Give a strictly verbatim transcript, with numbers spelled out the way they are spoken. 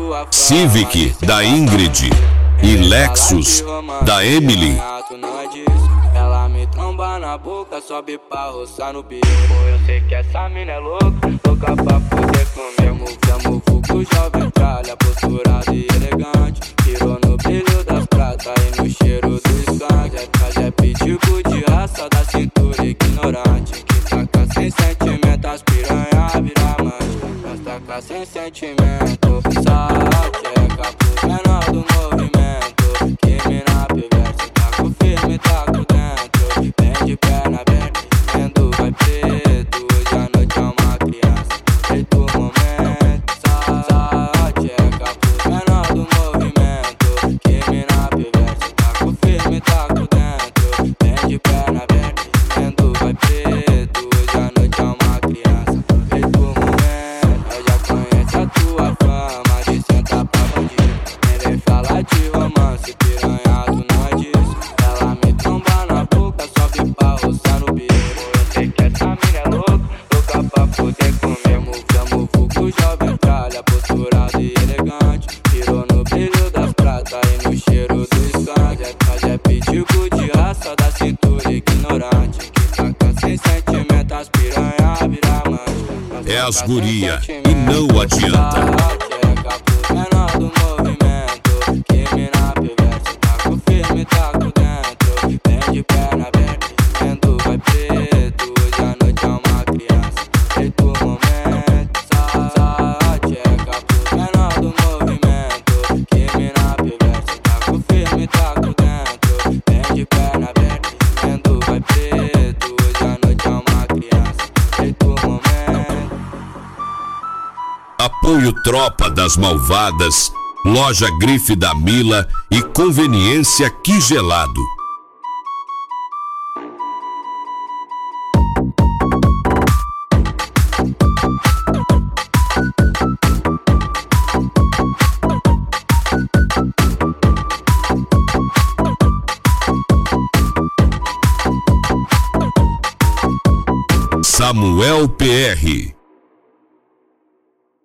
Civic da Ingrid e Lexus da Emily. Ela me tromba na boca, sobe pra roçar no bico. Eu sei que essa mina é louca, louca pra poder comer. Move, move, o jovem tralha, posturado e elegante. Tirou no brilho das pratas e no cheiro do skunk. É, é pitico de raça da cintura ignorante. Que taca sem sentimento, as piranha vira amante. Mas taca sem sentimento, sateca pro menor do movimento. Que mina perversa, taco firme, taco dentro. Vem de perna aberta, vendo vai preto. Hoje à noite é uma criança, feito o momento. Sateca pro menor do movimento. Que mina perversa, taco firme, taco dentro. Vem de perna aberta, vendo vai preto. Hoje à noite é uma criança, feito o momento. Eu já conheço a tua fama de sentar pra bandido. Nem vem falar de romance, piranhado não é disso. Ela me tromba na boca, sobe pra roçar no bico. Eu sei que essa mina é louca, louca pra poder comer. Move, move, o jovem tralha, posturado e elegante. Tirou no brilho das pratas e no cheiro do skunk. É, mas é pitico de raça da cintura ignorante. Que taca sem sentimento, as piranha vira amante. É as guria e não adianta. Sateca pro menor do movimento. Que mina perversa, taco firme, taco dentro. Vem de perna aberta, vendo vai preto. Hoje à noite é uma criança, feito o momento. Sateca pro menor do movimento. Que mina perversa, taco firme, taco dentro. Vem de perna aberta, vendo vai preto. Hoje à noite é uma criança, feito o momento. Apoio Tropa das Malvadas, Loja Grife da Mila e Conveniência Quigelado. Samuel P R